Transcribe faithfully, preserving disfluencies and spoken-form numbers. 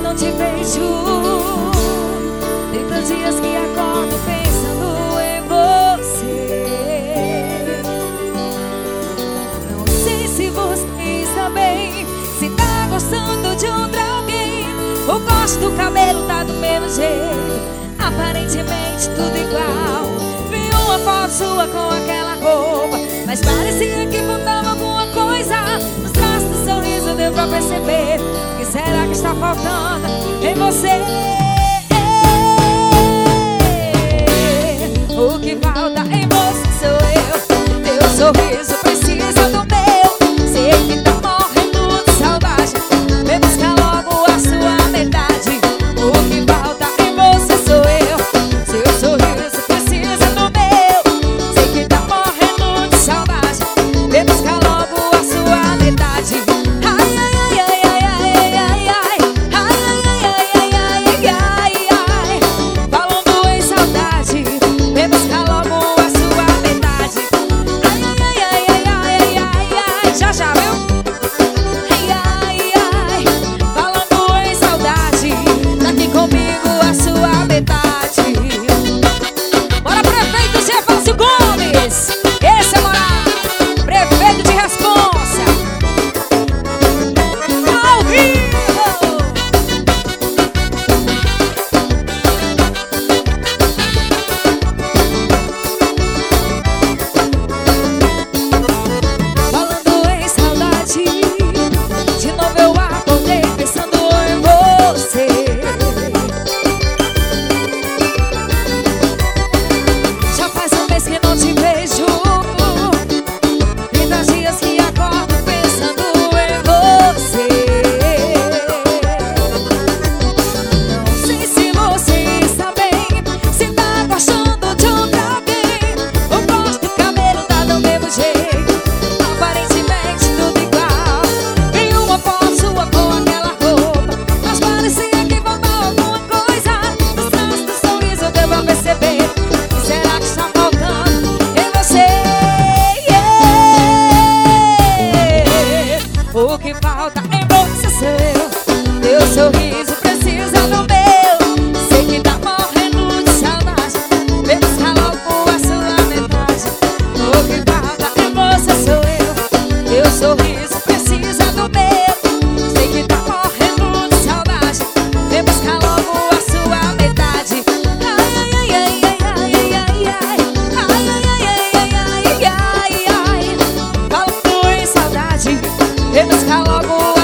não te vejo. Tem dias que acordo pensando em você. Não sei se você está bem, se tá gostando de outra alguém. O gosto do cabelo tá do mesmo jeito, aparentemente tudo igual. Vi uma foto sua com aquela roupa, mas parecia que faltava alguma coisa. Nos traços do sorriso deu pra perceber. O que será que está faltando em você? O que falta em você sou eu. Teu sorriso precisa do meu. Sei que tá morrendo de saudade, vem buscar logo a sua metade. O que falta em você sou eu. Seu sorriso precisa do meu. Sei que tá morrendo de saudade, vem buscar logo a sua metade. Ai, ai, ai, ai, ai, ai, ai, ai, ai, ai, ai, ai, ai, falando em saudade, vem buscar logo a sua metade. Ai, ai, ai, ai, ai, ai, ai, já já, viu? Ai, ai, ai, falando em saudade, tá aqui comigo a sua metade. Bora, prefeito Jefferson Gomes, esse é moral, prefeito de responsa, ao vivo. Falando em saudade, de novo eu acordei pensando em você. Já faz um mês que não te vejo, trinta dias que acordo pensando em você. Não sei se você está bem, se tá gostando de outra alguém. O gosto do cabelo tá do mesmo jeito, aparentemente tudo igual. Vi uma foto sua com aquela roupa, mas parecia que faltava alguma coisa. Nos traços do sorriso deu pra perceber. O que será que está faltando em você? O que falta em você sou eu. Teu sorriso precisa do meu. Sei que tá morrendo de saudade, vem buscar logo a sua metade. O que falta em você sou eu. Teu sorriso precisa do meu. Sei que tá morrendo de saudade, vem buscar logo a sua metade. Ai, ai, ai, ai, ai, ai, ai, ai, ai, ai, ai, ai, ai, ai, falando em saudade, vem buscar logo